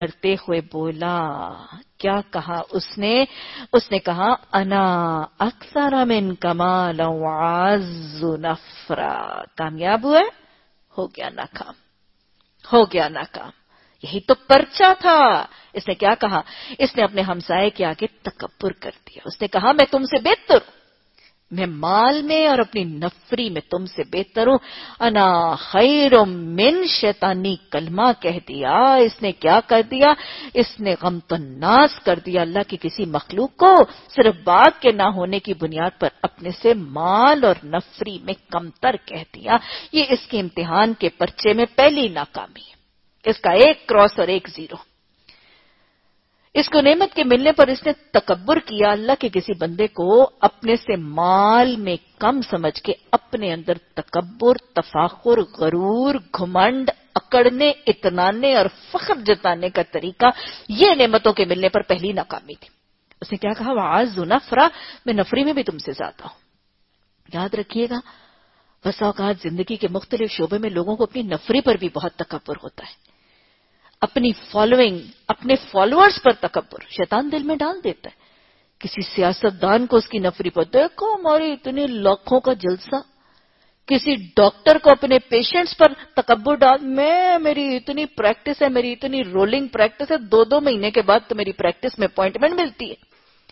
کرتے ہوئے بولا. کیا کہا اس نے کہا انا اکثر من کمالا وعز نفرا. کامیاب ہوا، ہو گیا ناکام. یہی تو پرچہ تھا. اس نے کیا کہا؟ اس نے اپنے ہمسائے کے آگے تکبر کر دیا. اس نے کہا میں تم سے بہتر ہوں، میں مال میں اور اپنی نفری میں تم سے بہتر ہوں. انا خیر من شیطانی کلمہ کہہ دیا. اس نے کیا کر دیا؟ اس نے غم الناس کر دیا اللہ کی کسی مخلوق کو صرف بات کے نہ ہونے کی بنیاد پر اپنے سے مال اور نفری میں کمتر کہہ دیا. یہ اس کے امتحان کے پرچے میں پہلی ناکامی ہے. اس کا 1 کراس اور 1 0. اس کو نعمت کے ملنے پر اس نے تکبر کیا. اللہ کے کسی بندے کو اپنے سے مال میں کم سمجھ کے اپنے اندر تکبر، تفاخر، غرور، گھمنڈ، اکڑنے، اتنانے اور فخر جتانے کا طریقہ، یہ نعمتوں کے ملنے پر پہلی ناکامی تھی. اس نے کیا کہا؟ وعز نفرا، میں نفری میں بھی تم سے زیادہ ہوں. یاد رکھیے گا، بسا اوقات زندگی کے مختلف شعبے میں لوگوں کو اپنی نفری پر بھی بہت تکبر ہوتا ہے. اپنی فالوئنگ، اپنے فالوورز پر تکبر شیطان دل میں ڈال دیتا ہے. کسی سیاستدان کو اس کی نفری پر، دیکھو ہماری اتنے لاکھوں کا جلسہ. کسی ڈاکٹر کو اپنے پیشنٹس پر تکبر ڈال، میری اتنی پریکٹس ہے، میری اتنی رولنگ پریکٹس ہے، 2 مہینے کے بعد تو میری پریکٹس میں اپوائنٹمنٹ ملتی ہے.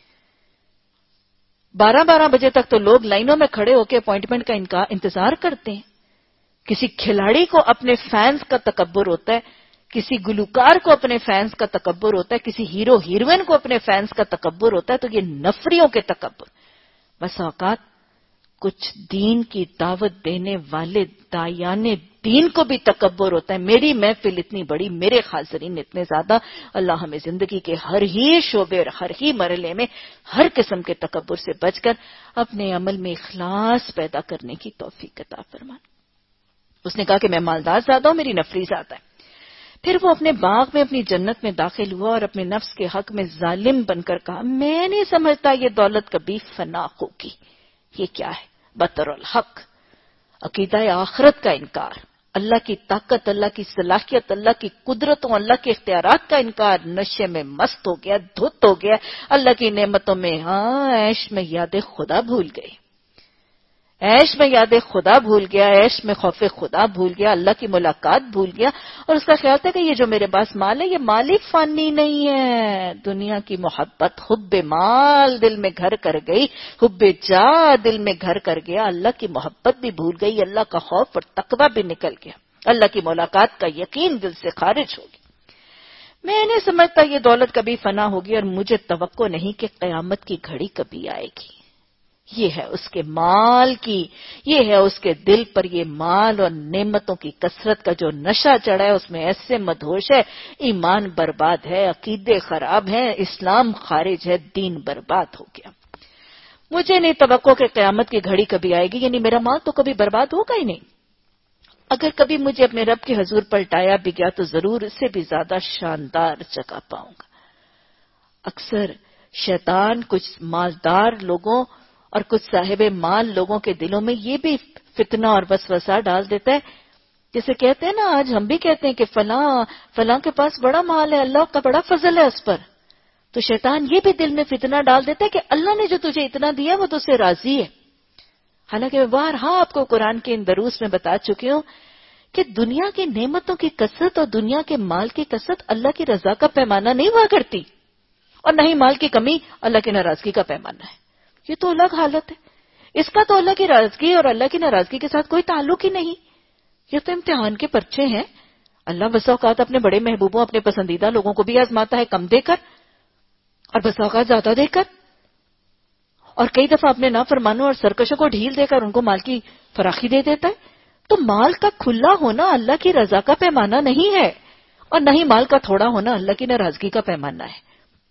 12 بجے تک تو لوگ لائنوں میں کھڑے ہو کے اپوائنٹمنٹ کا انتظار کرتے ہیں. کسی کھلاڑی کو اپنے فینس کا تکبر ہوتا ہے، کسی گلوکار کو اپنے فینس کا تکبر ہوتا ہے، کسی ہیرو ہیروئن کو اپنے فینس کا تکبر ہوتا ہے. تو یہ نفریوں کے تکبر. بس اوقات کچھ دین کی دعوت دینے والے داعیان دین کو بھی تکبر ہوتا ہے. میری محفل اتنی بڑی، میرے حاضرین اتنے زیادہ. اللہ ہمیں زندگی کے ہر ہی شعبے اور ہر ہی مرحلے میں ہر قسم کے تکبر سے بچ کر اپنے عمل میں اخلاص پیدا کرنے کی توفیق عطا فرمائے. اس نے کہا کہ میں مالدار زیادہ ہوں، میری نفری زیادہ ہے. پھر وہ اپنے باغ میں اپنی جنت میں داخل ہوا اور اپنے نفس کے حق میں ظالم بن کر کہا میں نہیں سمجھتا یہ دولت کبھی فنا ہوگی. یہ کیا ہے؟ بطر الحق، عقیدہ آخرت کا انکار، اللہ کی طاقت، اللہ کی صلاحیت، اللہ کی قدرتوں، اللہ کے اختیارات کا انکار. نشے میں مست ہو گیا، دھت ہو گیا، اللہ کی نعمتوں میں عیش میں یاد خدا بھول گئے. عیش میں یاد خدا بھول گیا، عیش میں خوف خدا بھول گیا، اللہ کی ملاقات بھول گیا. اور اس کا خیال تھا کہ یہ جو میرے پاس مال ہے یہ مال ہی فانی نہیں ہے. دنیا کی محبت، حب مال دل میں گھر کر گئی، حب جاہ دل میں گھر کر گیا. اللہ کی محبت بھی بھول گئی، اللہ کا خوف اور تقویٰ بھی نکل گیا، اللہ کی ملاقات کا یقین دل سے خارج ہو گیا. میں نہیں سمجھتا یہ دولت کبھی فنا ہوگی اور مجھے توقع نہیں کہ قیامت کی گھڑی کبھی آئے گی. یہ ہے اس کے مال کی، یہ ہے اس کے دل پر یہ مال اور نعمتوں کی کثرت کا جو نشہ چڑھا ہے، اس میں ایسے مدہوش ہے. ایمان برباد ہے، عقیدے خراب ہیں، اسلام خارج ہے، دین برباد ہو گیا. مجھے نہیں توقع کہ قیامت کی گھڑی کبھی آئے گی، یعنی میرا مال تو کبھی برباد ہوگا ہی نہیں. اگر کبھی مجھے اپنے رب کے حضور پلٹایا بھی گیا تو ضرور اس سے بھی زیادہ شاندار جگہ پاؤں گا. اکثر شیطان کچھ مالدار لوگوں اور کچھ صاحب مال لوگوں کے دلوں میں یہ بھی فتنہ اور وسوسہ ڈال دیتا ہے. جیسے کہتے ہیں نا، آج ہم بھی کہتے ہیں کہ فلاں کے پاس بڑا مال ہے، اللہ کا بڑا فضل ہے اس پر. تو شیطان یہ بھی دل میں فتنہ ڈال دیتا ہے کہ اللہ نے جو تجھے اتنا دیا وہ تجھ سے راضی ہے. حالانکہ میں بارہا آپ کو قرآن کے ان دروس میں بتا چکی ہوں کہ دنیا کی نعمتوں کی کثرت اور دنیا کے مال کی کثرت اللہ کی رضا کا پیمانہ نہیں ہوا کرتی، اور نہ ہی مال کی کمی اللہ کی ناراضگی کا پیمانہ ہے. یہ تو الگ حالت ہے. اس کا تو اللہ کی ناراضگی اور اللہ کی ناراضگی کے ساتھ کوئی تعلق ہی نہیں. یہ تو امتحان کے پرچے ہیں. اللہ بسا اوقات اپنے بڑے محبوبوں، اپنے پسندیدہ لوگوں کو بھی آزماتا ہے، کم دے کر اور بسا اوقات زیادہ دے کر، اور کئی دفعہ اپنے نافرمانوں اور سرکشوں کو ڈھیل دے کر ان کو مال کی فراخی دے دیتا ہے. تو مال کا کھلا ہونا اللہ کی رضا کا پیمانہ نہیں ہے، اور نہ ہی مال کا تھوڑا ہونا اللہ کی ناراضگی کا پیمانہ ہے.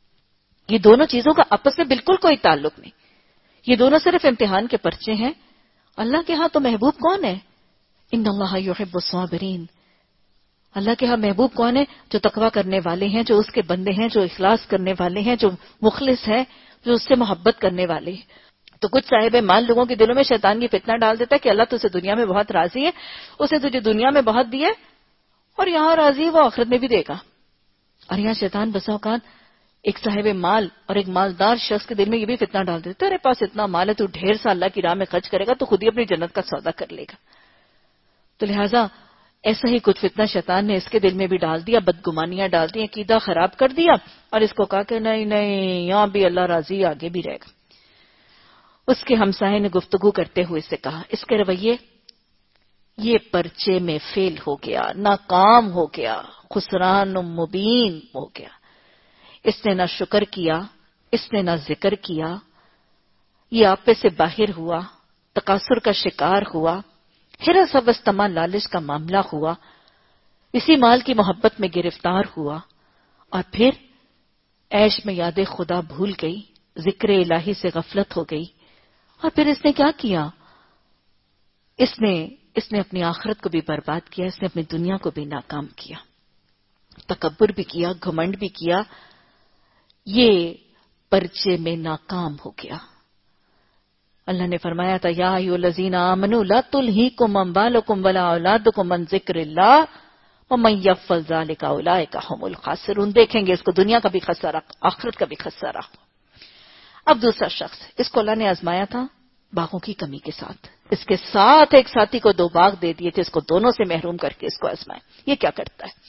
یہ دونوں چیزوں کا آپس میں بالکل کوئی تعلق نہیں. یہ دونوں صرف امتحان کے پرچے ہیں. اللہ کے ہاں تو محبوب کون ہے؟ ان اللہ یحب الصابرین. اللہ کے ہاں محبوب کون ہے؟ جو تقویٰ کرنے والے ہیں، جو اس کے بندے ہیں، جو اخلاص کرنے والے ہیں، جو مخلص ہیں، جو اس سے محبت کرنے والے ہیں. تو کچھ صاحب مال لوگوں کے دلوں میں شیطان یہ فتنہ ڈال دیتا ہے کہ اللہ تجھے دنیا میں بہت راضی ہے، اسے تجھے دنیا میں بہت دیا اور یہاں راضی ہے وہ آخرت میں بھی دے گا. اور یہاں شیطان بسا اوقات ایک صاحب مال اور ایک مالدار شخص کے دل میں یہ بھی فتنہ ڈال دیتا ہے، تیرے پاس اتنا مال ہے، تو ڈھیر سا اللہ کی راہ میں خرچ کرے گا تو خود ہی اپنی جنت کا سودا کر لے گا. تو لہٰذا ایسا ہی کچھ فتنہ شیطان نے اس کے دل میں بھی ڈال دیا، بدگمانیاں ڈال دی، عقیدہ خراب کر دیا، اور اس کو کہا کہ نہیں نہیں یہاں بھی اللہ راضی، آگے بھی رہے گا. اس کے ہمسائے نے گفتگو کرتے ہوئے سے کہا اس کے رویے یہ پرچے میں فیل ہو گیا، ناکام ہو گیا، خسران مبین ہو گیا. اس نے نہ شکر کیا، اس نے نہ ذکر کیا، یہ آپے سے باہر ہوا، تقاصر کا شکار ہوا، حرص ہوس طمع لالچ کا معاملہ ہوا، اسی مال کی محبت میں گرفتار ہوا، اور پھر عیش میں یاد خدا بھول گئی، ذکر الہی سے غفلت ہو گئی. اور پھر اس نے کیا کیا؟ اس نے اپنی آخرت کو بھی برباد کیا، اس نے اپنی دنیا کو بھی ناکام کیا، تکبر بھی کیا، گھمنڈ بھی کیا، یہ پرچے میں ناکام ہو گیا. اللہ نے فرمایا تھا یا ایھا الذین آمنوا لا تلہیکم اموالکم ولا اولادکم عن ذکر اللہ ومن یفعل ذلک اولئک ھم الخاسرون. دیکھیں گے اس کو دنیا کا بھی خسارہ، آخرت کا بھی خسارہ. اب دوسرا شخص، اس کو اللہ نے آزمایا تھا باغوں کی کمی کے ساتھ. اس کے ساتھ ایک ساتھی کو 2 باغ دے دیے تھے، اس کو دونوں سے محروم کر کے اس کو آزمایا. یہ کیا کرتا ہے؟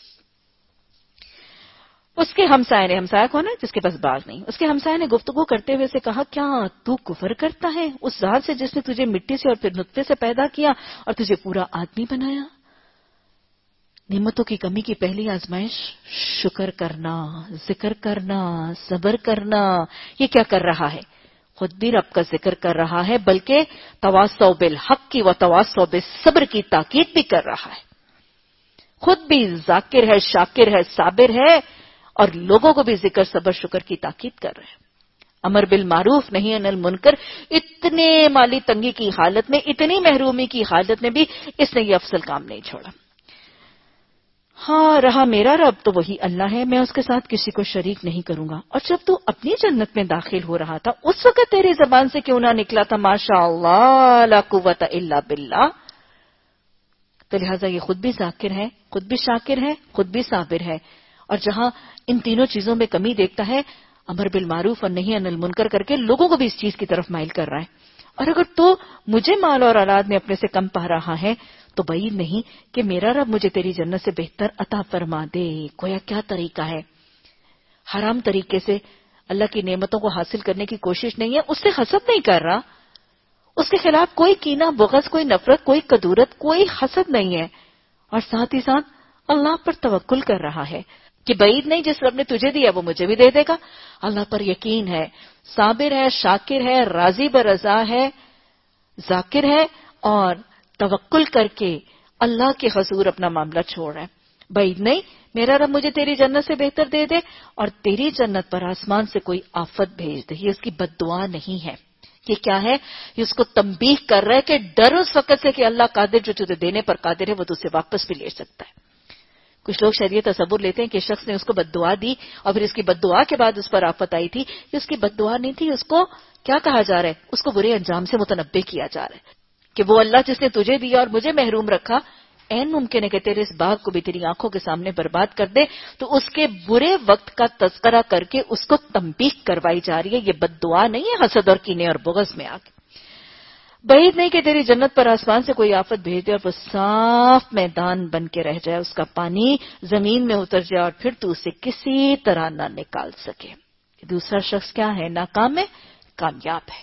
اس کے ہمسائے نے، ہمسایہ کون ہے؟ جس کے پاس باغ نہیں. اس کے ہمسائے نے گفتگو کرتے ہوئے سے کہا کیا تو کفر کرتا ہے اس ذات سے جس نے تجھے مٹی سے اور پھر نطفے سے پیدا کیا اور تجھے پورا آدمی بنایا؟ نعمتوں کی کمی کی پہلی آزمائش شکر کرنا، ذکر کرنا، صبر کرنا. یہ کیا کر رہا ہے؟ خود بھی رب کا ذکر کر رہا ہے، بلکہ تواصوا بالحق کی و تواصوا بالصبر کی تاکید بھی کر رہا ہے. خود بھی ذاکر ہے، شاکر ہے، صابر ہے، اور لوگوں کو بھی ذکر صبر شکر کی تاکید کر رہے ہیں. امر بالمعروف نہیں عن المنکر. اتنے مالی تنگی کی حالت میں، اتنی محرومی کی حالت میں بھی اس نے یہ افضل کام نہیں چھوڑا. ہاں رہا میرا رب تو وہی اللہ ہے، میں اس کے ساتھ کسی کو شریک نہیں کروں گا. اور جب تو اپنی جنت میں داخل ہو رہا تھا اس وقت تیری زبان سے کیوں نہ نکلا تھا ماشاء اللہ لا قوت الا باللہ؟ تو لہٰذا یہ خود بھی ذاکر ہے، خود بھی شاکر ہے، خود بھی صابر ہے. اور جہاں ان تینوں چیزوں میں کمی دیکھتا ہے، امر بالمعروف اور نہی عن المنکر کر کے لوگوں کو بھی اس چیز کی طرف مائل کر رہا ہے. اور اگر تو مجھے مال اور اولاد میں اپنے سے کم پا رہا ہے تو بعید نہیں کہ میرا رب مجھے تیری جنت سے بہتر عطا فرما دے. گویا کیا طریقہ ہے؟ حرام طریقے سے اللہ کی نعمتوں کو حاصل کرنے کی کوشش نہیں ہے، اس سے حسد نہیں کر رہا، اس کے خلاف کوئی کینہ، بغض، کوئی نفرت، کوئی کدورت، کوئی حسد نہیں ہے، اور ساتھ ہی ساتھ اللہ پر توکل کر رہا ہے کہ بعید نہیں جس رب نے تجھے دیا وہ مجھے بھی دے دے گا. اللہ پر یقین ہے، صابر ہے، شاکر ہے، راضی برضا ہے، ذاکر ہے، اور توکل کر کے اللہ کے حضور اپنا معاملہ چھوڑ رہا ہے. بعید نہیں میرا رب مجھے تیری جنت سے بہتر دے دے اور تیری جنت پر آسمان سے کوئی آفت بھیج دے. یہ اس کی بد دعا نہیں ہے. یہ کیا ہے؟ یہ اس کو تنبیہ کر رہا ہے کہ ڈر اس وقت سے کہ اللہ قادر جو تجھے دینے پر قادر ہے وہ تجھ سے واپس بھی لے سکتا ہے. کچھ لوگ شاید یہ تصور لیتے ہیں کہ شخص نے اس کو بد دعا دی اور پھر اس کی بد دعا کے بعد اس پر آفت آئی تھی. یہ اس کی بد دعا نہیں تھی، اس کو کیا کہا جا رہا ہے؟ اس کو برے انجام سے متنبہ کیا جا رہا ہے کہ وہ اللہ جس نے تجھے دیا اور مجھے محروم رکھا، عین ممکن ہے کہ تیرے اس باغ کو بھی تیری آنکھوں کے سامنے برباد کر دے. تو اس کے برے وقت کا تذکرہ کر کے اس کو تنبیہ کروائی جا رہی ہے. یہ بد دعا نہیں ہے حسد اور کینے اور بغض میں آگے. بعید نہیں کہ تیری جنت پر آسمان سے کوئی آفت بھیج دے اور وہ صاف میدان بن کے رہ جائے، اس کا پانی زمین میں اتر جائے اور پھر تو اسے کسی طرح نہ نکال سکے. دوسرا شخص کیا ہے؟ ناکام ہے، کامیاب ہے.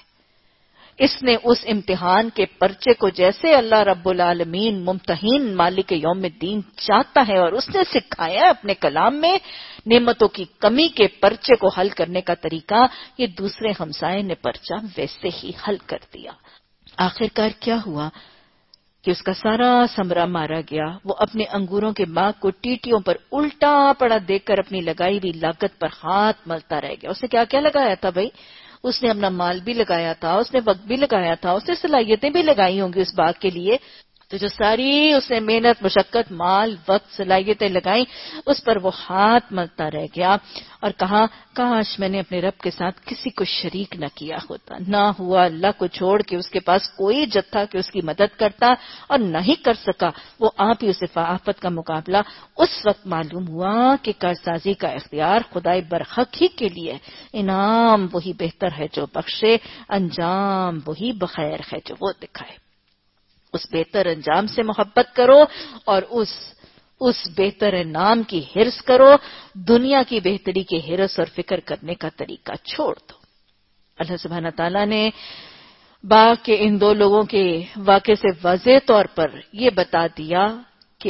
اس نے اس امتحان کے پرچے کو جیسے اللہ رب العالمین ممتحن مالک یوم الدین چاہتا ہے اور اس نے سکھایا ہے اپنے کلام میں، نعمتوں کی کمی کے پرچے کو حل کرنے کا طریقہ، یہ دوسرے ہمسائے نے پرچہ ویسے ہی حل کر دیا. آخرکار کیا ہوا کہ اس کا سارا ثمرہ مارا گیا. وہ اپنے انگوروں کے باغ کو ٹیٹیوں پر الٹا پڑا دیکھ کر اپنی لگائی ہوئی لاگت پر ہاتھ ملتا رہ گیا. اس نے کیا کیا لگایا تھا بھائی؟ اس نے اپنا مال بھی لگایا تھا، اس نے وقت بھی لگایا تھا، اس نے صلاحیتیں بھی لگائی ہوں گی اس باغ کے لیے، تو جو ساری اس نے محنت، مشقت، مال، وقت، صلاحیتیں لگائیں، اس پر وہ ہاتھ ملتا رہ گیا اور کہا کاش میں نے اپنے رب کے ساتھ کسی کو شریک نہ کیا ہوتا. نہ ہوا اللہ کو چھوڑ کے اس کے پاس کوئی جتھا کہ اس کی مدد کرتا، اور نہ ہی کر سکا وہ آپ ہی اسے آفت کا مقابلہ. اس وقت معلوم ہوا کہ کارسازی کا اختیار خدائے برحق ہی کے لیے. انعام وہی بہتر ہے جو بخشے، انجام وہی بخیر ہے جو وہ دکھائے. اس بہتر انجام سے محبت کرو اور اس بہتر انعام کی حرص کرو. دنیا کی بہتری کے حرص اور فکر کرنے کا طریقہ چھوڑ دو. اللہ سبحانہ تعالیٰ نے باغ کے ان دو لوگوں کے واقعے سے واضح طور پر یہ بتا دیا کہ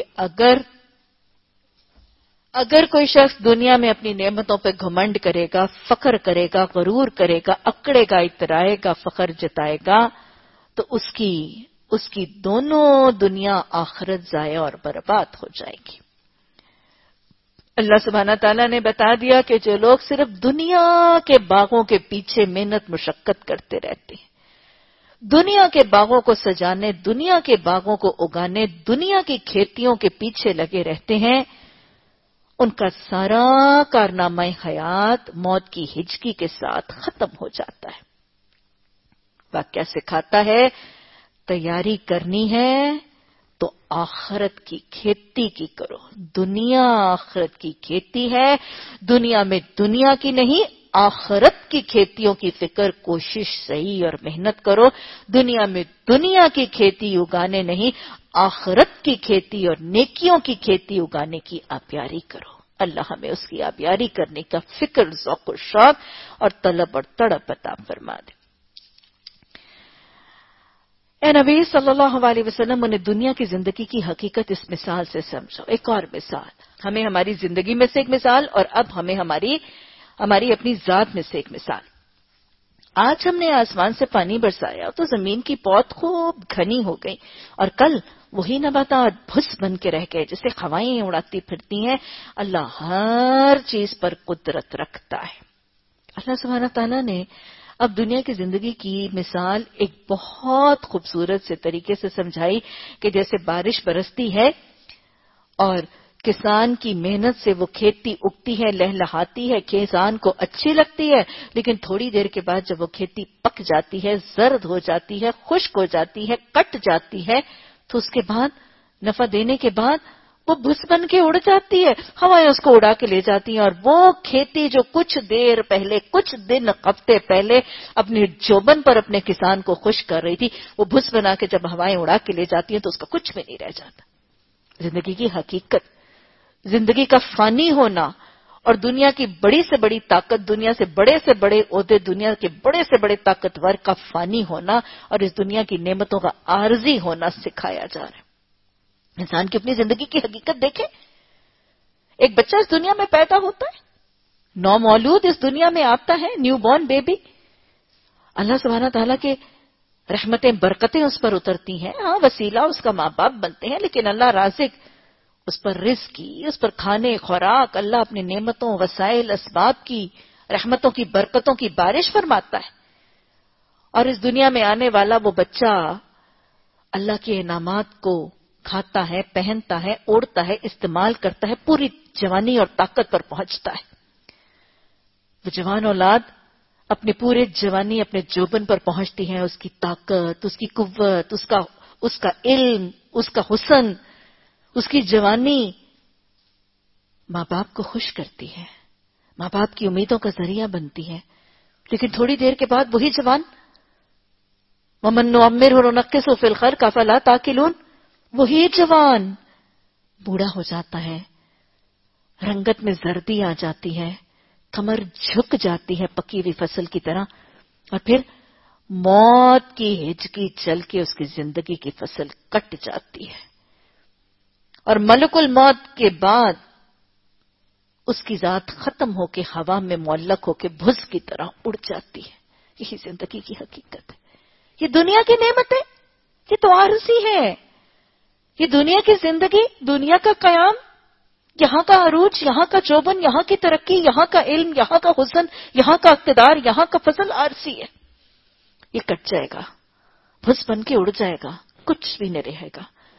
اگر کوئی شخص دنیا میں اپنی نعمتوں پہ گھمنڈ کرے گا، فخر کرے گا، غرور کرے گا، اکڑے گا، اترائے گا، فخر جتائے گا، تو اس کی دونوں دنیا آخرت ضائع اور برباد ہو جائے گی. اللہ سبحانہ تعالیٰ نے بتا دیا کہ جو لوگ صرف دنیا کے باغوں کے پیچھے محنت مشقت کرتے رہتے ہیں، دنیا کے باغوں کو سجانے، دنیا کے باغوں کو اگانے، دنیا کی کھیتیوں کے پیچھے لگے رہتے ہیں، ان کا سارا کارنامہ حیات موت کی ہجکی کے ساتھ ختم ہو جاتا ہے. واقعہ سکھاتا ہے تیاری کرنی ہے تو آخرت کی کھیتی کی کرو. دنیا آخرت کی کھیتی ہے. دنیا میں دنیا کی نہیں، آخرت کی کھیتیوں کی فکر، کوشش، صحیح اور محنت کرو. دنیا میں دنیا کی کھیتی اگانے نہیں، آخرت کی کھیتی اور نیکیوں کی کھیتی اگانے کی آبیاری کرو. اللہ ہمیں اس کی آبیاری کرنے کا فکر، ذوق و شوق اور طلب اور تڑپ عطا فرما دے. اے نبی صلی اللہ علیہ وسلم، انہیں دنیا کی زندگی کی حقیقت اس مثال سے سمجھو. ایک اور مثال، ہمیں ہماری زندگی میں سے ایک مثال، اور اب ہمیں ہماری اپنی ذات میں سے ایک مثال. آج ہم نے آسمان سے پانی برسایا تو زمین کی پود خوب گھنی ہو گئی، اور کل وہی نباتات بھس بن کے رہ گئے جیسے ہوائیں اڑاتی پھرتی ہیں. اللہ ہر چیز پر قدرت رکھتا ہے. اللہ سبحانہ تعالیٰ نے اب دنیا کی زندگی کی مثال ایک بہت خوبصورت سے طریقے سے سمجھائی کہ جیسے بارش برستی ہے اور کسان کی محنت سے وہ کھیتی اگتی ہے، لہلہاتی ہے، کسان کو اچھی لگتی ہے، لیکن تھوڑی دیر کے بعد جب وہ کھیتی پک جاتی ہے، زرد ہو جاتی ہے، خشک ہو جاتی ہے، کٹ جاتی ہے، تو اس کے بعد نفع دینے کے بعد وہ بھس بن کے اڑ جاتی ہے. ہوائیں اس کو اڑا کے لے جاتی ہیں، اور وہ کھیتی جو کچھ دیر پہلے، کچھ دن، ہفتے پہلے اپنے جوبن پر اپنے کسان کو خشک کر رہی تھی، وہ بھس بنا کے جب ہوائیں اڑا کے لے جاتی ہیں تو اس کا کچھ بھی نہیں رہ جاتا. زندگی کی حقیقت، زندگی کا فانی ہونا اور دنیا کی بڑی سے بڑی طاقت، دنیا سے بڑے عہدے، دنیا کے بڑے سے بڑے طاقتور کا فانی ہونا اور اس دنیا کی نعمتوں کا عارضی ہونا سکھایا جا رہا ہے. انسان کی اپنی زندگی کی حقیقت دیکھیں. ایک بچہ اس دنیا میں پیدا ہوتا ہے، نومولود اس دنیا میں آتا ہے، نیو بورن بیبی. اللہ سبحانہ تعالیٰ کے رحمتیں، برکتیں اس پر اترتی ہیں. ہاں، وسیلہ اس کا ماں باپ بنتے ہیں، لیکن اللہ رازق، اس پر رزق کی، اس پر کھانے خوراک، اللہ اپنے نعمتوں، وسائل، اسباب کی، رحمتوں کی، برکتوں کی بارش فرماتا ہے. اور اس دنیا میں آنے والا وہ بچہ اللہ کے انعامات کو کھاتا ہے، پہنتا ہے، اوڑھتا ہے، استعمال کرتا ہے، پوری جوانی اور طاقت پر پہنچتا ہے. وہ جوان اولاد اپنے پورے جوانی اپنے جوبن پر پہنچتی ہے. اس کی طاقت، اس کی قوت، اس کا علم، اس کا حسن، اس کی جوانی ماں باپ کو خوش کرتی ہے، ماں باپ کی امیدوں کا ذریعہ بنتی ہے. لیکن تھوڑی دیر کے بعد وہی جوان، وَمَن نُعَمِّرْهُ نُنَقِّصْهُ فِي الْخَلْقِ أَفَلَا تَعْقِلُونَ، وہی جوان بوڑھا ہو جاتا ہے، رنگت میں زردی آ جاتی ہے، کمر جھک جاتی ہے پکی ہوئی فصل کی طرح، اور پھر موت کی ہچکی چل کے اس کی زندگی کی فصل کٹ جاتی ہے، اور ملک الموت کے بعد اس کی ذات ختم ہو کے ہوا میں معلق ہو کے بھس کی طرح اڑ جاتی ہے. یہی زندگی کی حقیقت ہے. یہ دنیا کی نعمت ہے، یہ تو عارضی ہے. یہ دنیا کی زندگی، دنیا کا قیام، یہاں کا عروج، یہاں کا چوبن، یہاں کی ترقی، یہاں کا علم، یہاں کا حسن، یہاں کا اقتدار، یہاں کا فضل عارضی ہے. یہ کٹ جائے گا، بھس بن کے اڑ جائے گا، کچھ بھی نہیں رہے گا.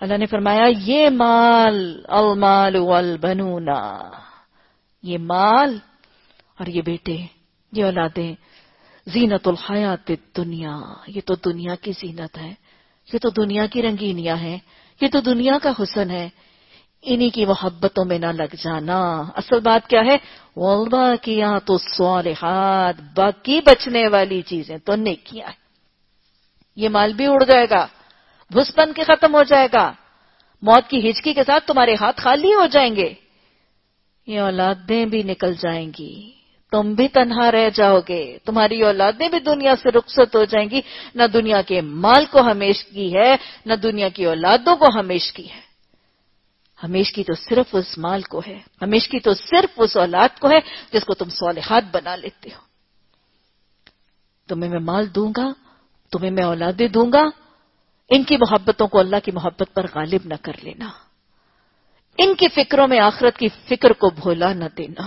اللہ نے فرمایا یہ مال المال والبنون، یہ مال اور یہ بیٹے، یہ اولادیں، زینت الحیات الدنیا، یہ تو دنیا کی زینت ہے، یہ تو دنیا کی رنگینیاں ہیں، یہ تو دنیا کا حسن ہے، انہی کی محبتوں میں نہ لگ جانا۔ اصل بات کیا ہے؟ والباقیات الصالحات، باقی بچنے والی چیزیں تو نیکیاں ہیں۔ یہ مال بھی اڑ جائے گا، بھس بن کے ختم ہو جائے گا، موت کی ہچکی کے ساتھ تمہارے ہاتھ خالی ہو جائیں گے، یہ اولادیں بھی نکل جائیں گی، تم بھی تنہا رہ جاؤ گے، تمہاری اولادیں بھی دنیا سے رخصت ہو جائیں گی۔ نہ دنیا کے مال کو ہمیشگی ہے، نہ دنیا کی اولادوں کو ہمیشگی ہے، ہمیشگی تو صرف اس مال کو ہے، ہمیشگی تو صرف اس اولاد کو ہے جس کو تم صالحات بنا لیتے ہو۔ تمہیں میں مال دوں گا، تمہیں میں اولادیں دوں گا، ان کی محبتوں کو اللہ کی محبت پر غالب نہ کر لینا، ان کی فکروں میں آخرت کی فکر کو بھولا نہ دینا،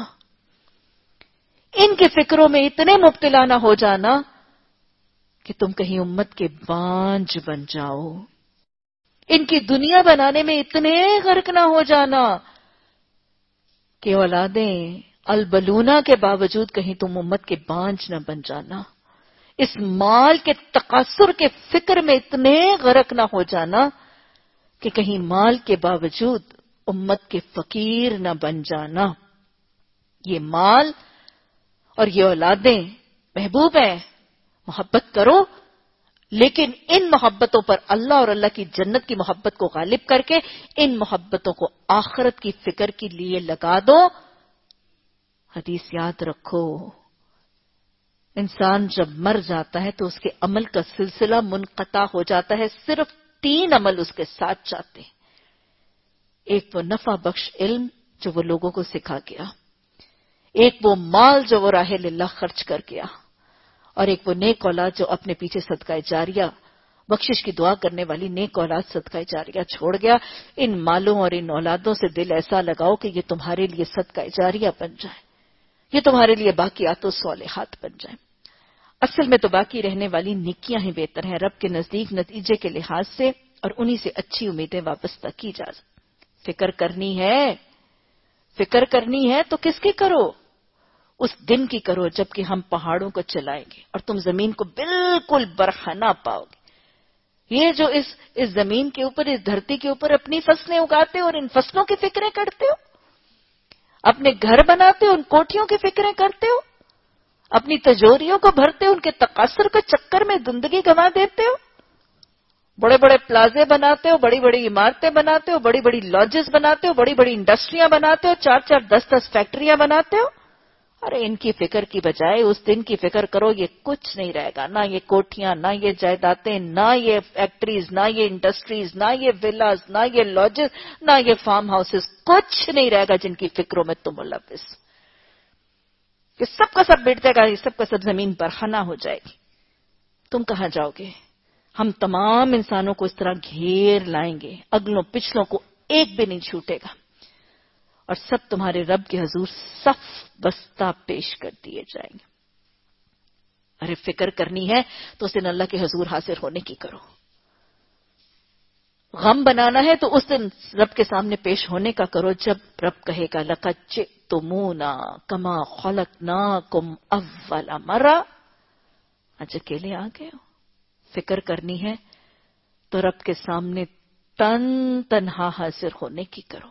ان کی فکروں میں اتنے مبتلا نہ ہو جانا کہ تم کہیں امت کے بانجھ بن جاؤ، ان کی دنیا بنانے میں اتنے غرق نہ ہو جانا کہ اولادیں البلونا کے باوجود کہیں تم امت کے بانجھ نہ بن جانا، اس مال کے تقاصر کے فکر میں اتنے غرق نہ ہو جانا کہ کہیں مال کے باوجود امت کے فقیر نہ بن جانا۔ یہ مال اور یہ اولادیں محبوب ہیں، محبت کرو، لیکن ان محبتوں پر اللہ اور اللہ کی جنت کی محبت کو غالب کر کے ان محبتوں کو آخرت کی فکر کے لیے لگا دو۔ حدیث یاد رکھو، انسان جب مر جاتا ہے تو اس کے عمل کا سلسلہ منقطع ہو جاتا ہے، صرف 3 عمل اس کے ساتھ جاتے ہیں۔ ایک وہ نفع بخش علم جو وہ لوگوں کو سکھا گیا، ایک وہ مال جو وہ راہ اللہ خرچ کر گیا، اور ایک وہ نیک اولاد جو اپنے پیچھے صدقہ جاریہ، بخشش کی دعا کرنے والی نیک اولاد صدقہ جاریہ چھوڑ گیا۔ ان مالوں اور ان اولادوں سے دل ایسا لگاؤ کہ یہ تمہارے لیے صدقہ جاریہ بن جائے، یہ تمہارے لیے باقیات و صالحات بن جائیں۔ اصل میں تو باقی رہنے والی نیکیاں ہی بہتر ہیں رب کے نزدیک نتیجے کے لحاظ سے، اور انہی سے اچھی امیدیں وابستہ کی جا سکتی۔ فکر کرنی ہے تو کس کی کرو؟ اس دن کی کرو جب کہ ہم پہاڑوں کو چلائیں گے اور تم زمین کو بالکل برہنہ پاؤ گے۔ یہ جو اس زمین کے اوپر، اس دھرتی کے اوپر اپنی فصلیں اگاتے ہو اور ان فصلوں کی فکریں کرتے ہو، اپنے گھر بناتے ہو، ان کوٹھیوں کی فکریں کرتے ہو، اپنی تجوریوں کو بھرتے ہو، ان کے تقاصر کے چکر میں زندگی گنوا دیتے ہو، بڑے بڑے پلازے بناتے ہو، بڑی بڑی عمارتیں بناتے ہو، بڑی بڑی لاجز بناتے ہو، بڑی بڑی انڈسٹریاں بناتے ہو، 4 10 فیکٹریاں بناتے ہو۔ ارے ان کی فکر کی بجائے اس دن کی فکر کرو، یہ کچھ نہیں رہے گا، نہ یہ کوٹھیاں، نہ یہ جائیدادیں، نہ یہ فیکٹریز، نہ یہ انڈسٹریز، نہ یہ ولاز، نہ یہ لاجز، نہ یہ فارم ہاؤسز، کچھ نہیں رہے گا جن کی فکروں میں تم ملوث۔ یہ سب کا سب بٹ جائے گا، یہ سب کا سب زمین برہنہ ہو جائے گی، تم کہاں جاؤ گے؟ ہم تمام انسانوں کو اس طرح گھیر لائیں گے، اگلوں پچھلوں کو ایک بھی نہیں چھوٹے گا، اور سب تمہارے رب کے حضور صف بستہ پیش کر دیے جائیں گے۔ ارے فکر کرنی ہے تو اس دن اللہ کے حضور حاضر ہونے کی کرو، غم بنانا ہے تو اس دن رب کے سامنے پیش ہونے کا کرو جب رب کہے گا لَقَدْ جِئْتُمُونَا كَمَا خَلَقْنَاكُمْ أَوَّلَ مَرَّةٍ۔ آج اکیلے آ گئے ہو، فکر کرنی ہے تو رب کے سامنے تنہا حاضر ہونے کی کرو،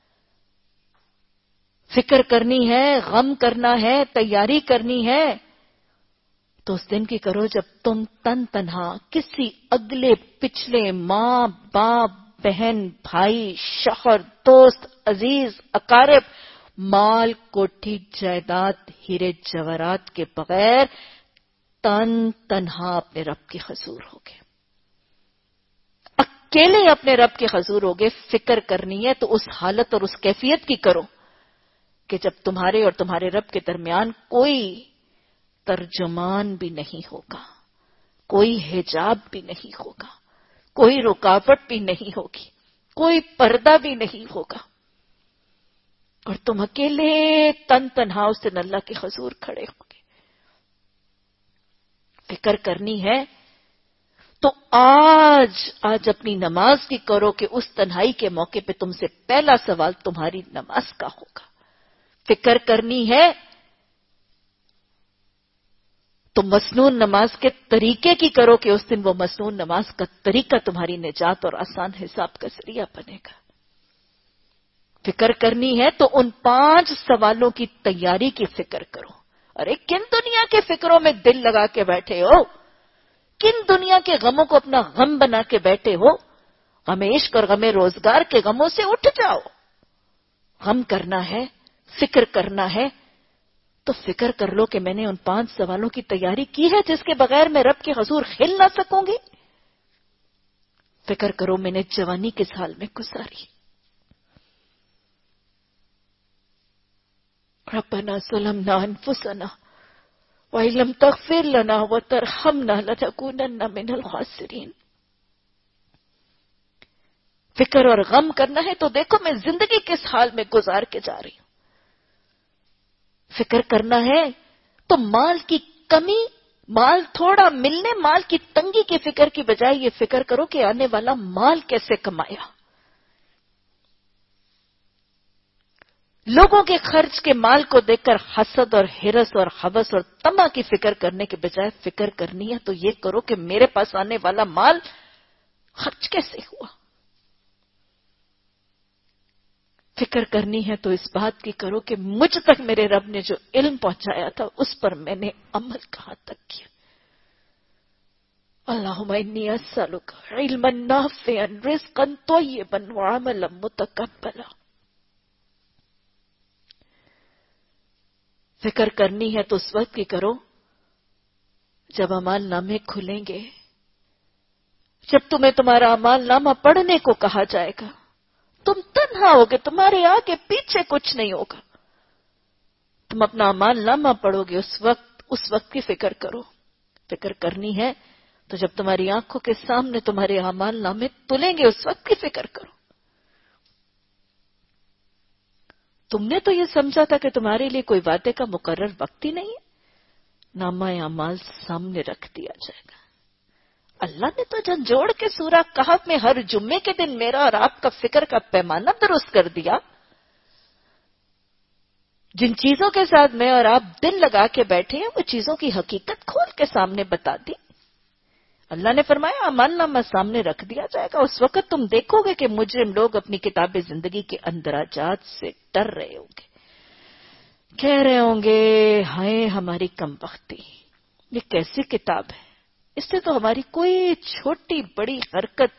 فکر کرنی ہے، غم کرنا ہے، تیاری کرنی ہے تو اس دن کی کرو جب تم تنہا کسی اگلے پچھلے ماں باپ بہن بھائی شوہر دوست عزیز اقارب مال کوٹھی جائیداد ہیرے جواہرات کے بغیر تنہا اپنے رب کے حضور ہوگے، اکیلے اپنے رب کے حضور ہوگے۔ فکر کرنی ہے تو اس حالت اور اس کیفیت کی کرو کہ جب تمہارے اور تمہارے رب کے درمیان کوئی ترجمان بھی نہیں ہوگا، کوئی حجاب بھی نہیں ہوگا، کوئی رکاوٹ بھی نہیں ہوگی، کوئی پردہ بھی نہیں ہوگا، اور تم اکیلے تنہا اس دن اللہ کے حضور کھڑے ہوگے۔ فکر کرنی ہے تو آج اپنی نماز کی کرو کہ اس تنہائی کے موقع پہ تم سے پہلا سوال تمہاری نماز کا ہوگا. فکر کرنی ہے تو مسنون نماز کے طریقے کی کرو کہ اس دن وہ مسنون نماز کا طریقہ تمہاری نجات اور آسان حساب کا ذریعہ بنے گا. فکر کرنی ہے تو ان 5 سوالوں کی تیاری کی فکر کرو. ارے کن دنیا کے فکروں میں دل لگا کے بیٹھے ہو؟ کن دنیا کے غموں کو اپنا غم بنا کے بیٹھے ہو؟ غم عشق اور غم روزگار کے غموں سے اٹھ جاؤ. غم کرنا ہے، فکر کرنا ہے تو فکر کر لو کہ میں نے ان 5 سوالوں کی تیاری کی ہے جس کے بغیر میں رب کے حضور ہل نہ سکوں گی. فکر کرو میں نے جوانی کس حال میں گزاری. ربنا ظلمنا انفسنا وَإِن لَّمْ تَغْفِرْ لَنَا وَتَرْحَمْنَا لَنَكُونَنَّ مِنَ الْخَاسِرِينَ. فکر اور غم کرنا ہے تو دیکھو میں زندگی کس حال میں گزار کے جا رہی ہوں. فکر کرنا ہے تو مال کی کمی، مال تھوڑا ملنے، مال کی تنگی کی فکر کی بجائے یہ فکر کرو کہ آنے والا مال کیسے کمایا. لوگوں کے خرچ کے مال کو دیکھ کر حسد اور ہرس اور ہوس اور طمع کی فکر کرنے کے بجائے فکر کرنی ہے تو یہ کرو کہ میرے پاس آنے والا مال خرچ کیسے ہوا. فکر کرنی ہے تو اس بات کی کرو کہ مجھ تک میرے رب نے جو علم پہنچایا تھا اس پر میں نے عمل کہاں تک کیا. اللہم انی اسألک علما نافعا رزقا طیبا وعملا متقبلا. فکر کرنی ہے تو اس وقت کی کرو جب اعمال نامے کھلیں گے، جب تمہیں تمہارا اعمال نامہ پڑھنے کو کہا جائے گا. تم تنہا ہوگے، تمہارے آگے پیچھے کچھ نہیں ہوگا. تم اپنا اعمال نامہ پڑھو گے، اس وقت کی فکر کرو. فکر کرنی ہے تو جب تمہاری آنکھوں کے سامنے تمہارے اعمال نامے تلیں گے اس وقت کی فکر کرو. تم نے تو یہ سمجھا تھا کہ تمہارے لیے کوئی وعدے کا مقرر وقت ہی نہیں ہے. نامہ اعمال سامنے رکھ دیا جائے گا. اللہ نے تو جھنجھوڑ کے سورہ کہف میں ہر جمعے کے دن میرا اور آپ کا فکر کا پیمانہ درست کر دیا. جن چیزوں کے ساتھ میں اور آپ دل لگا کے بیٹھے ہیں وہ چیزوں کی حقیقت کھول کے سامنے بتا دی. اللہ نے فرمایا اعمال نامہ سامنے رکھ دیا جائے گا. اس وقت تم دیکھو گے کہ مجرم لوگ اپنی کتاب زندگی کے اندراجات سے ڈر رہے ہوں گے، کہہ رہے ہوں گے ہائے ہماری کم بختی، یہ کیسی کتاب ہے، اس سے تو ہماری کوئی چھوٹی بڑی حرکت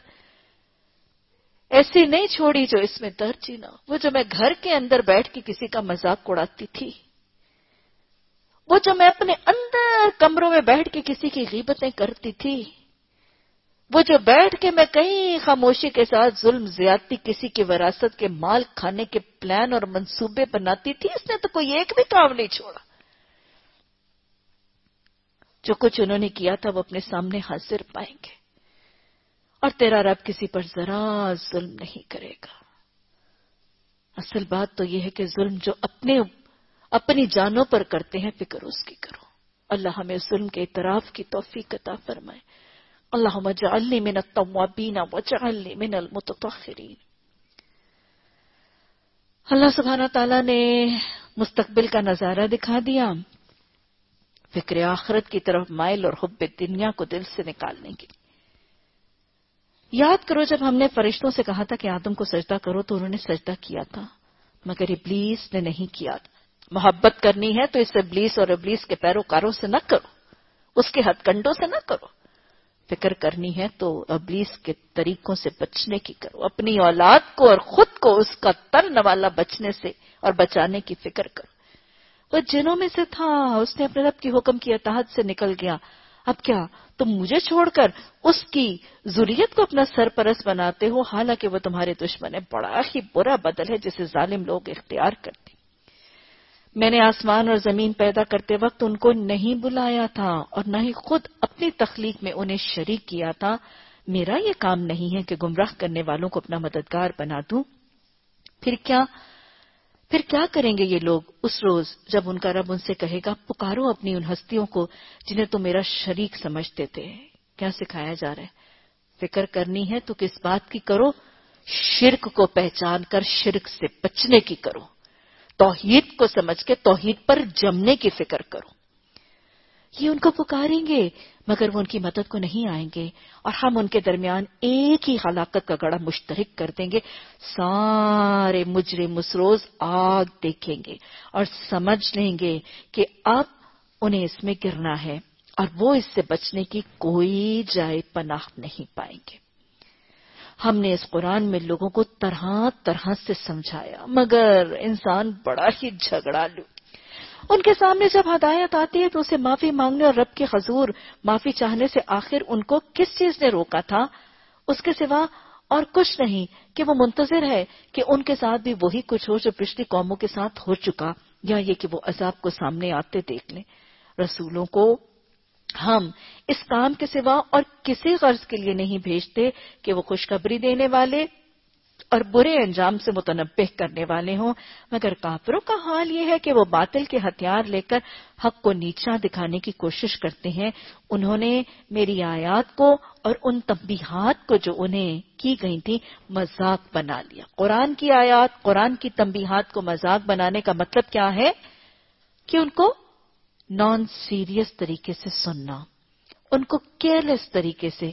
ایسی نہیں چھوڑی جو اس میں درج ہی نہ ہو. وہ جو میں گھر کے اندر بیٹھ کے کسی کا مذاق اڑاتی تھی، وہ جو میں اپنے اندر کمروں میں بیٹھ کے کسی کی غیبتیں کرتی تھی، وہ جو بیٹھ کے میں کہیں خاموشی کے ساتھ ظلم زیادتی کسی کی وراثت کے مال کھانے کے پلان اور منصوبے بناتی تھی، اس نے تو کوئی ایک بھی کام نہیں چھوڑا. جو کچھ انہوں نے کیا تھا وہ اپنے سامنے حاضر پائیں گے. اور تیرا رب کسی پر ذرا ظلم نہیں کرے گا. اصل بات تو یہ ہے کہ ظلم جو اپنی جانوں پر کرتے ہیں فکر اس کی کرو. اللہ ہمیں ظلم کے اعتراف کی توفیق عطا فرمائے. اللہم اجعلنی من التوابین واجعلنی من المتطہرین. اللہ سبحانہ تعالیٰ نے مستقبل کا نظارہ دکھا دیا، فکر آخرت کی طرف مائل اور حب دنیا کو دل سے نکالنے کی. یاد کرو جب ہم نے فرشتوں سے کہا تھا کہ آدم کو سجدہ کرو تو انہوں نے سجدہ کیا تھا، مگر ابلیس نے نہیں کیا. محبت کرنی ہے تو اس ابلیس اور ابلیس کے پیروکاروں سے نہ کرو، اس کے ہتھ کنڈوں سے نہ کرو. فکر کرنی ہے تو ابلیس کے طریقوں سے بچنے کی کرو. اپنی اولاد کو اور خود کو اس کا تن والا بچنے سے اور بچانے کی فکر کرو. وہ جنوں میں سے تھا، اس نے اپنے رب کی حکم کی اطاعت سے نکل گیا. اب کیا تم مجھے چھوڑ کر اس کی ذریت کو اپنا سرپرست بناتے ہو، حالانکہ وہ تمہارے دشمن ہے. بڑا ہی برا بدل ہے جسے ظالم لوگ اختیار کرتے. میں نے آسمان اور زمین پیدا کرتے وقت ان کو نہیں بلایا تھا اور نہ ہی خود اپنی تخلیق میں انہیں شریک کیا تھا. میرا یہ کام نہیں ہے کہ گمراہ کرنے والوں کو اپنا مددگار بنا دوں. پھر کیا کریں گے یہ لوگ اس روز جب ان کا رب ان سے کہے گا پکارو اپنی ان ہستیوں کو جنہیں تم میرا شریک سمجھتے تھے. کیا سکھایا جا رہا ہے؟ فکر کرنی ہے تو کس بات کی کرو؟ شرک کو پہچان کر شرک سے بچنے کی کرو، توحید کو سمجھ کے توحید پر جمنے کی فکر کرو۔ یہ ان کو پکاریں گے مگر وہ ان کی مدد کو نہیں آئیں گے، اور ہم ان کے درمیان ایک ہی ہلاکت کا گڑھا مشترک کر دیں گے۔ سارے مجرم اس روز آگ دیکھیں گے اور سمجھ لیں گے کہ اب انہیں اس میں گرنا ہے، اور وہ اس سے بچنے کی کوئی جائے پناہ نہیں پائیں گے۔ ہم نے اس قرآن میں لوگوں کو طرح طرح سے سمجھایا، مگر انسان بڑا ہی جھگڑالو۔ ان کے سامنے جب ہدایت آتی ہے تو اسے معافی مانگنے اور رب کے حضور معافی چاہنے سے آخر ان کو کس چیز نے روکا تھا؟ اس کے سوا اور کچھ نہیں کہ وہ منتظر ہے کہ ان کے ساتھ بھی وہی کچھ ہو جو پچھلی قوموں کے ساتھ ہو چکا، یا یہ کہ وہ عذاب کو سامنے آتے دیکھ لیں۔ رسولوں کو ہم اس کام کے سوا اور کسی غرض کے لیے نہیں بھیجتے کہ وہ خوشخبری دینے والے اور برے انجام سے متنبہ کرنے والے ہوں، مگر کافروں کا حال یہ ہے کہ وہ باطل کے ہتھیار لے کر حق کو نیچا دکھانے کی کوشش کرتے ہیں۔ انہوں نے میری آیات کو اور ان تنبیہات کو جو انہیں کی گئی تھی مذاق بنا لیا۔ قرآن کی آیات، قرآن کی تنبیہات کو مذاق بنانے کا مطلب کیا ہے؟ کہ ان کو نان سیریس طریقے سے سننا، ان کو کیئرلیس طریقے سے،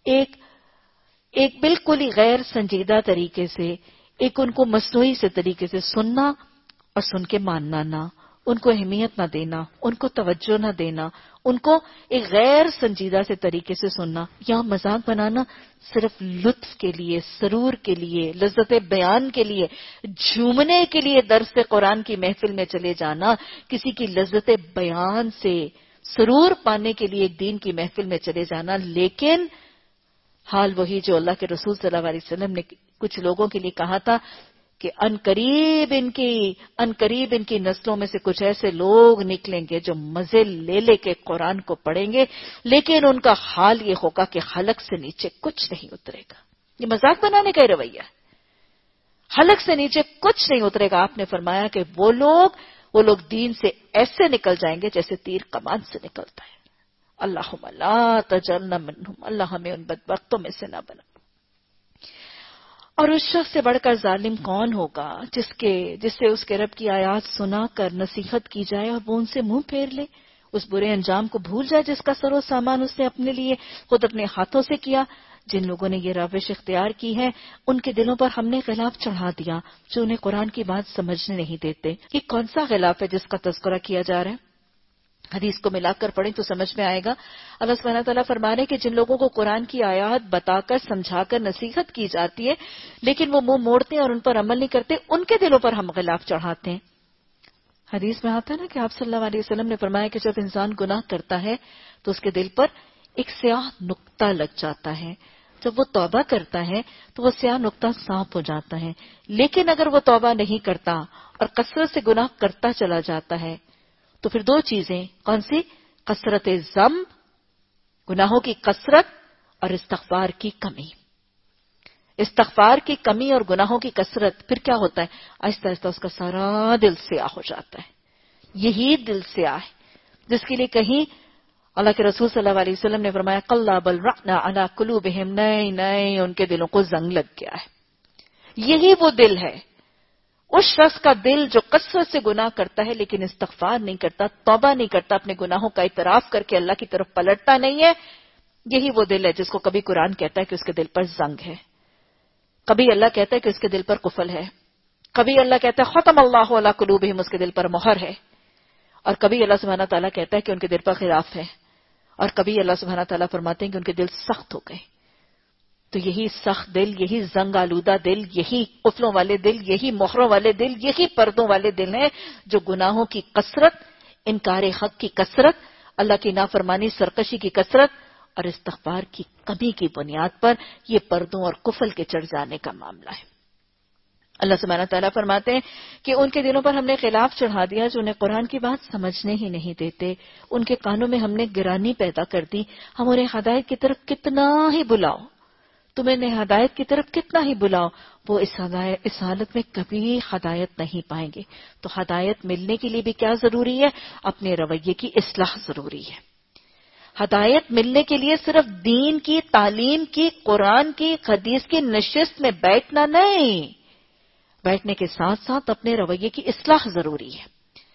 ایک بالکل ہی غیر سنجیدہ طریقے سے، ایک ان کو مصنوعی سے طریقے سے سننا اور سن کے ماننا نہ، ان کو اہمیت نہ دینا، ان کو توجہ نہ دینا، ان کو ایک غیر سنجیدہ سے طریقے سے سننا یا مذاق بنانا، صرف لطف کے لیے، سرور کے لیے، لذت بیان کے لیے، جھومنے کے لیے درس قرآن کی محفل میں چلے جانا، کسی کی لذت بیان سے سرور پانے کے لیے ایک دین کی محفل میں چلے جانا، لیکن حال وہی جو اللہ کے رسول صلی اللہ علیہ وسلم نے کچھ لوگوں کے لیے کہا تھا کہ ان قریب ان کی نسلوں میں سے کچھ ایسے لوگ نکلیں گے جو مزے لے لے کے قرآن کو پڑھیں گے، لیکن ان کا حال یہ ہوگا کہ حلق سے نیچے کچھ نہیں اترے گا۔ یہ مذاق بنانے کا رویہ ہے، حلق سے نیچے کچھ نہیں اترے گا۔ آپ نے فرمایا کہ وہ لوگ دین سے ایسے نکل جائیں گے جیسے تیر کمان سے نکلتا ہے۔ اللہم لا تجعلنا منہم، اللہ ہمیں ان بدبختوں میں سے نہ بنا۔ اور اس شخص سے بڑھ کر ظالم کون ہوگا جس سے اس کے رب کی آیات سنا کر نصیحت کی جائے اور وہ ان سے منہ پھیر لے، اس برے انجام کو بھول جائے جس کا سر و سامان اس نے اپنے لیے خود اپنے ہاتھوں سے کیا۔ جن لوگوں نے یہ روش اختیار کی ہے ان کے دلوں پر ہم نے غلاف چڑھا دیا جو انہیں قرآن کی بات سمجھنے نہیں دیتے۔ یہ کون سا غلاف ہے جس کا تذکرہ کیا جا رہا ہے؟ حدیث کو ملا کر پڑھیں تو سمجھ میں آئے گا۔ اللہ سبحانہ تعالیٰ فرما رہے ہیں کہ جن لوگوں کو قرآن کی آیات بتا کر سمجھا کر نصیحت کی جاتی ہے لیکن وہ منہ موڑتے ہیں اور ان پر عمل نہیں کرتے، ان کے دلوں پر ہم غلاف چڑھاتے ہیں۔ حدیث میں آتا ہے نا کہ آپ صلی اللہ علیہ وسلم نے فرمایا کہ جب انسان گناہ کرتا ہے تو اس کے دل پر ایک سیاہ نقطہ لگ جاتا ہے، جب وہ توبہ کرتا ہے تو وہ سیاہ نقطہ صاف ہو جاتا ہے، لیکن اگر وہ توبہ نہیں کرتا اور کثرت سے گناہ کرتا چلا جاتا ہے تو پھر دو چیزیں، کون سی؟ کثرت ذنب، گناہوں کی کثرت، اور استغفار کی کمی۔ استغفار کی کمی اور گناہوں کی کثرت، پھر کیا ہوتا ہے؟ آہستہ آہستہ اس کا سارا دل سیاہ ہو جاتا ہے۔ یہی دل سیاہ ہے جس کے لیے کہیں اللہ کے رسول صلی اللہ علیہ وسلم نے فرمایا قَلَّ بَلْ رَأْنَا عَلَىٰ قُلُوبِهِمْ، نئے ان کے دلوں کو زنگ لگ گیا ہے۔ یہی وہ دل ہے، اس شخص کا دل جو کثرت سے گناہ کرتا ہے لیکن استغفار نہیں کرتا، توبہ نہیں کرتا، اپنے گناہوں کا اعتراف کر کے اللہ کی طرف پلٹتا نہیں ہے، یہی وہ دل ہے جس کو کبھی قرآن کہتا ہے کہ اس کے دل پر زنگ ہے، کبھی اللہ کہتا ہے کہ اس کے دل پر قفل ہے، کبھی اللہ کہتا ہے ختم اللہ علی قلوبہم، اس کے دل پر مہر ہے، اور کبھی اللہ سبحانہ تعالیٰ کہتا ہے کہ ان کے دل پر غلاف ہے، اور کبھی اللہ سبحانہ تعالیٰ فرماتے ہیں کہ ان کے دل سخت ہو گئے۔ تو یہی سخت دل، یہی زنگ آلودہ دل، یہی قفلوں والے دل، یہی مہروں والے دل، یہی پردوں والے دل ہیں جو گناہوں کی کثرت، انکار حق کی کثرت، اللہ کی نافرمانی سرکشی کی کثرت اور استغفار کی کمی کی بنیاد پر یہ پردوں اور قفل کے چڑھ جانے کا معاملہ ہے۔ اللہ سبحانہ تعالیٰ فرماتے ہیں کہ ان کے دلوں پر ہم نے خلاف چڑھا دیا جو انہیں قرآن کی بات سمجھنے ہی نہیں دیتے، ان کے کانوں میں ہم نے گرانی پیدا کر دی، ہم انہیں ہدایت کی طرف کتنا ہی بلاؤ، تم انہیں ہدایت کی طرف کتنا ہی بلاؤ، وہ اس حالت میں کبھی ہدایت نہیں پائیں گے۔ تو ہدایت ملنے کے لیے بھی کیا ضروری ہے؟ اپنے رویے کی اصلاح ضروری ہے۔ ہدایت ملنے کے لیے صرف دین کی تعلیم کی، قرآن کی، حدیث کی نشست میں بیٹھنا نہیں، بیٹھنے کے ساتھ ساتھ اپنے رویے کی اصلاح ضروری ہے۔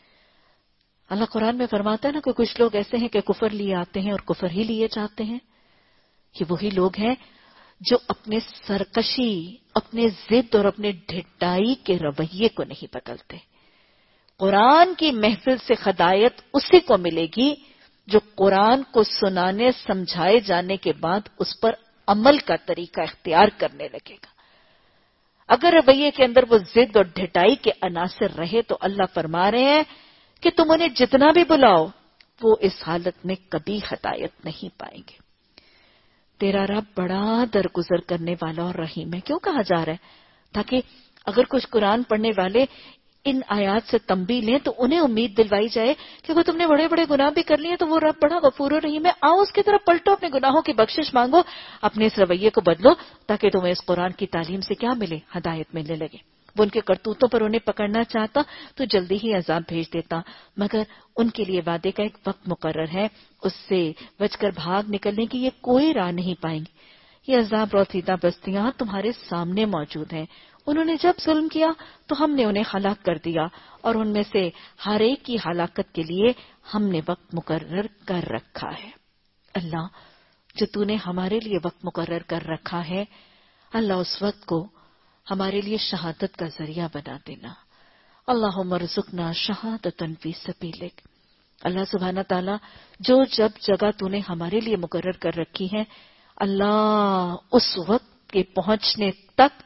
اللہ قرآن میں فرماتا ہے نا کہ کچھ لوگ ایسے ہیں کہ کفر لیے آتے ہیں اور کفر ہی لیے جاتے ہیں۔ یہ وہی لوگ ہیں جو اپنے سرکشی، اپنے ضد اور اپنے ڈھٹائی کے رویے کو نہیں بدلتے۔ قرآن کی محفل سے ہدایت اسی کو ملے گی جو قرآن کو سنانے سمجھائے جانے کے بعد اس پر عمل کا طریقہ اختیار کرنے لگے گا۔ اگر رویے کے اندر وہ ضد اور ڈھٹائی کے عناصر رہے تو اللہ فرما رہے ہیں کہ تم انہیں جتنا بھی بلاؤ وہ اس حالت میں کبھی ہدایت نہیں پائیں گے۔ تیرا رب بڑا درگزر کرنے والا اور رحیم ہے، کیوں کہا جا رہا ہے؟ تاکہ اگر کچھ قرآن پڑھنے والے ان آیات سے تنبیہ لیں تو انہیں امید دلوائی جائے کہ وہ تم نے بڑے بڑے گناہ بھی کر لیے تو وہ رب بڑا غفور و رحیم ہے، آؤ اس کی طرف پلٹو، اپنے گناہوں کی بخشش مانگو، اپنے اس رویے کو بدلو تاکہ تمہیں اس قرآن کی تعلیم سے کیا ملے؟ ہدایت ملنے لگے۔ وہ ان کے کرتوتوں پر انہیں پکڑنا چاہتا تو جلدی ہی عذاب بھیج دیتا، مگر ان کے لیے وعدے کا ایک وقت مقرر ہے، اس سے بچ کر بھاگ نکلنے کی یہ کوئی راہ نہیں پائیں گے۔ یہ عذاب روسیدہ بستیاں تمہارے سامنے موجود ہیں، انہوں نے جب ظلم کیا تو ہم نے انہیں ہلاک کر دیا، اور ان میں سے ہر ایک کی ہلاکت کے لیے ہم نے وقت مقرر کر رکھا ہے۔ اللہ، جو تو نے ہمارے لیے وقت مقرر کر رکھا ہے، اللہ اس وقت کو ہمارے لیے شہادت کا ذریعہ بنا دینا۔ اللہم ارزقنا شہادۃ فی سبیلک۔ اللہ سبحانہ تعالیٰ جو جب جگہ تو نے ہمارے لیے مقرر کر رکھی ہے، اللہ اس وقت کے پہنچنے تک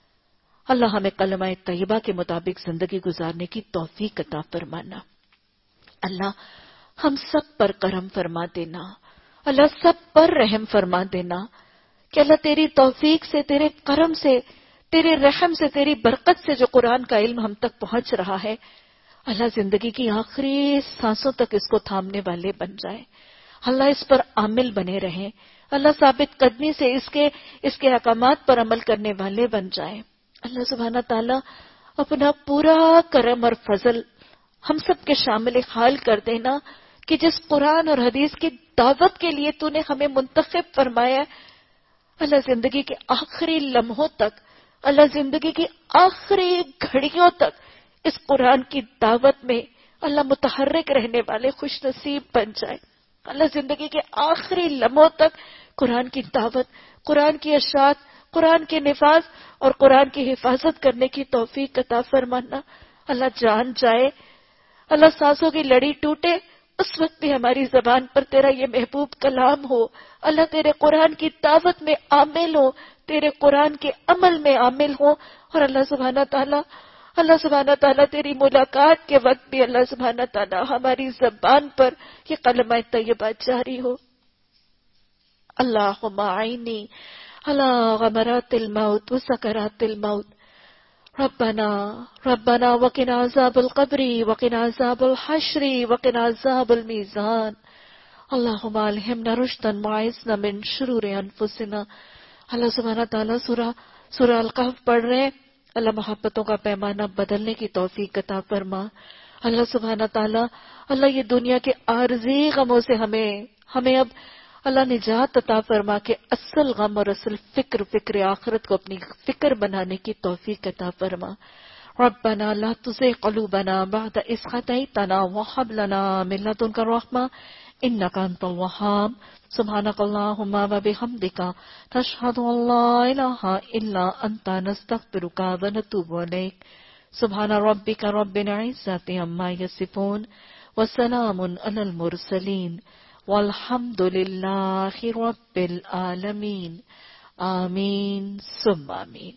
اللہ ہمیں کلمہ طیبہ کے مطابق زندگی گزارنے کی توفیق عطا فرمانا۔ اللہ ہم سب پر کرم فرما دینا، اللہ سب پر رحم فرما دینا کہ اللہ تیری توفیق سے، تیرے کرم سے، تیرے رحم سے، تیری برکت سے جو قرآن کا علم ہم تک پہنچ رہا ہے، اللہ زندگی کی آخری سانسوں تک اس کو تھامنے والے بن جائے، اللہ اس پر عامل بنے رہیں، اللہ ثابت قدمی سے اس کے احکامات پر عمل کرنے والے بن جائیں۔ اللہ سبحانہ تعالیٰ اپنا پورا کرم اور فضل ہم سب کے شامل حال کر دینا کہ جس قرآن اور حدیث کی دعوت کے لیے تو نے ہمیں منتخب فرمایا، اللہ زندگی کے آخری لمحوں تک، اللہ زندگی کی آخری گھڑیوں تک اس قرآن کی دعوت میں اللہ متحرک رہنے والے خوش نصیب بن جائے۔ اللہ زندگی کے آخری لمحوں تک قرآن کی دعوت، قرآن کی اشاعت، قرآن کے نفاذ اور قرآن کی حفاظت کرنے کی توفیق عطا فرمانا۔ اللہ جان جائے، اللہ سانسوں کی لڑی ٹوٹے، اس وقت بھی ہماری زبان پر تیرا یہ محبوب کلام ہو، اللہ تیرے قرآن کی دعوت میں عامل ہو، تیرے قرآن کے عمل میں عامل ہو، اور اللہ سبحانہ تعالیٰ تیری ملاقات کے وقت بھی اللہ سبحانہ تعالیٰ ہماری زبان پر یہ کلمہ طیبہ جاری ہو۔ اللہم اعنی علی غمرات الموت وسکرات الموت، ربنا وقنا عذاب القبر وقنا عذاب الحشر وقنا عذاب المیزان، اللہم الہمنا رشدا وعصمنا من شرور انفسنا۔ اللہ سبحانہ تعالیٰ سورہ القحف پڑھ رہے ہیں، اللہ محبتوں کا پیمانہ بدلنے کی توفیق عطا فرما۔ اللہ سبحانہ تعالیٰ، اللہ یہ دنیا کے عارضی غموں سے ہمیں اب اللہ نجات عطا فرما کے اصل غم اور اصل فکر آخرت کو اپنی فکر بنانے کی توفیق عطا فرما۔ ربنا لا تزغ قلوبنا بعد إذ هديتنا وهب لنا من لدنك رحمة إنك أنت الوهاب۔ سبحانك اللهم وبحمدك نشهد أن لا إله إلا أنت نستغفرك ونتوب إليك۔ سبحان ربك رب العزة عما يصفون وسلام على المرسلين والحمد لله رب العالمين۔ آمین ثم آمین۔